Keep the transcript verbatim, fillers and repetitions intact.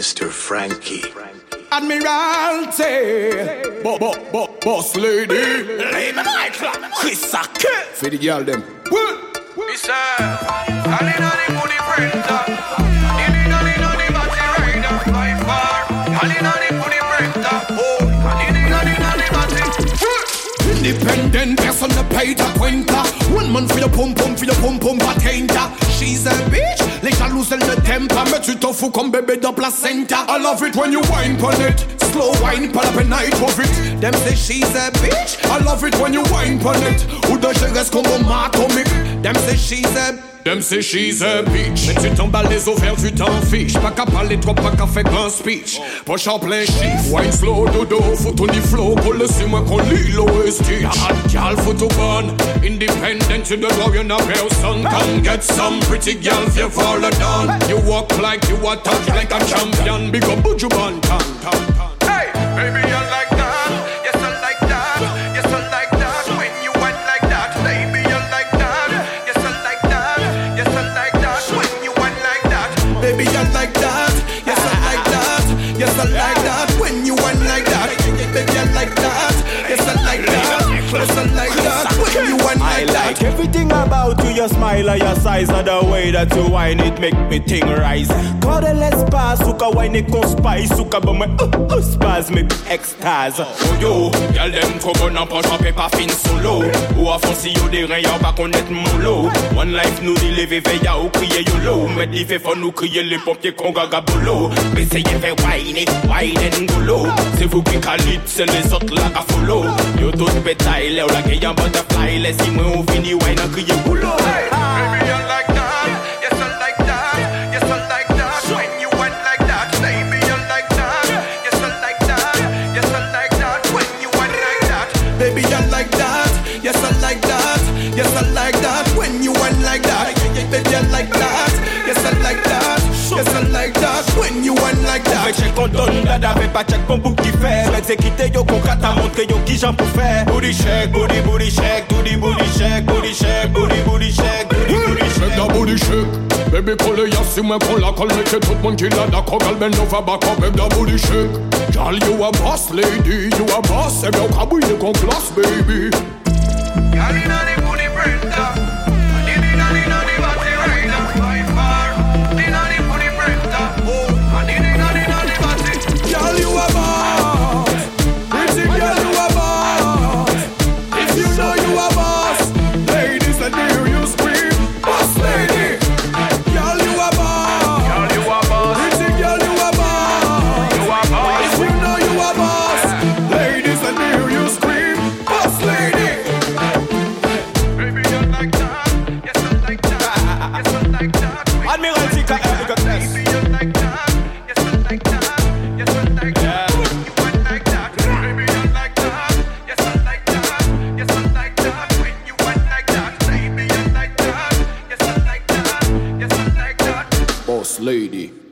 Mister Frankie. Admiralty, bo bo bo boss lady. Lay me Michael, Chris Ake. For the girl them. Me say, Alina the money printer, Alina the battery rider, by far. Alina the money printer, oh, Alina the battery. Independent person, the pay to cuenta. One man for your pum pum, for your pum pum patenta. She's a bitch, les jaloux elle le tempa. Mais tu t'en fous comme bébé de placenta. I love it when you whine pon it. Slow whine, pull up and night of it. Them say she's a bitch. I love it when you whine pon it. Ou de je reste comme un atomique. Them say she's a Them say she's a bitch. Mais tu t'emballes les ovaires, tu t'en fiches. Pas qu'à parler trop, pas qu'à faire grand speech. Poche en plein chiffre. Wine slow, dodo, photo ni flow. Colle si moi qu'on lit l'O S T. Hot gal, photo bonne. Independent, you don't know you're not real son. Come get some pretty gal, if you fall down. You walk like you are touch like a champion. Big up, Buju Banton. Hey, baby, I like that. Yes, I like that. Yes, I like that. When you went like that, baby, I like that. Yes, I like that. Yes, I like that. When you went like that, baby, I like that. Yes, I like that. Yes, I like that. When you went like that, baby, I like that. Yes, I like that. Yes, I like that. When you went like that. I like everything about you, your smile or your size, or the way that you whine it make me ting rise. Corde l'espace, ou ka whine it con spice, ou ka bon me uh uh spasme extase. Oh yo, y'a dem trop bon en poche en paper fin solo. Ou à fond si yo des reins y'a pas connaître mon lot. One life nous dit lever veilla ou crier yolo. Mais il fait fort nous crier les pompiers qu'on gaga bolo. Essayez fait whine it, whine and golo. C'est vous qui calit, c'est les autres là à follow. Yo tout bétail, là ou la gueille en butterfly. Laissez-moi on finit whine en crier boulot. Hey, baby, I like that. Yes, I like that. Yes, I like that. When you went like that, baby, I like that. Yes, I like that. Yes, I like that. When you went like that, baby, I like that. Yes, I like that. Yes, I like that. When you went like that, baby, I like that. Yes, I like that. Yes, I like that. When you went like that. Fait check on donne dada, fait pas check mon bouc qui fait. Fait c'est quitter yo qu'on kata montre yo qui j'en pour faire. Booty shake, booty booty shake, booty booty shake, booty shake, booty booty shake, booty booty shake. Da booty shake. Baby colle ya si moi qu'on la colle, mais que tout le monde qui l'a d'accord, gal ben over back up, make da booty shake. Girl, you a boss lady, you a boss, and you can be the con class, baby. girl inna the booty printer, and inna the inna the battery rider, by far. Inna the booty printer, oh, and inna the inna the battery. Girl, you a boss, pretty girl, you a boss. If you know you a boss, ladies, let me hear you scream, boss lady. Girl, you a boss, Girl, you a boss, pretty girl, you a boss. you a boss. If you know you a boss, ladies, let me hear you scream, boss lady. Baby, I like that. Yes, I like that. Yes, I like that. Admiralty ka epic test. Baby, I like that. Yes, I like that. Yes, I like that. You went like that. Baby, I like that. Yes, I like that. Yes, I like that. When you went like that. Baby, I like that. Yes, I like that. Yes, I like that. Boss lady.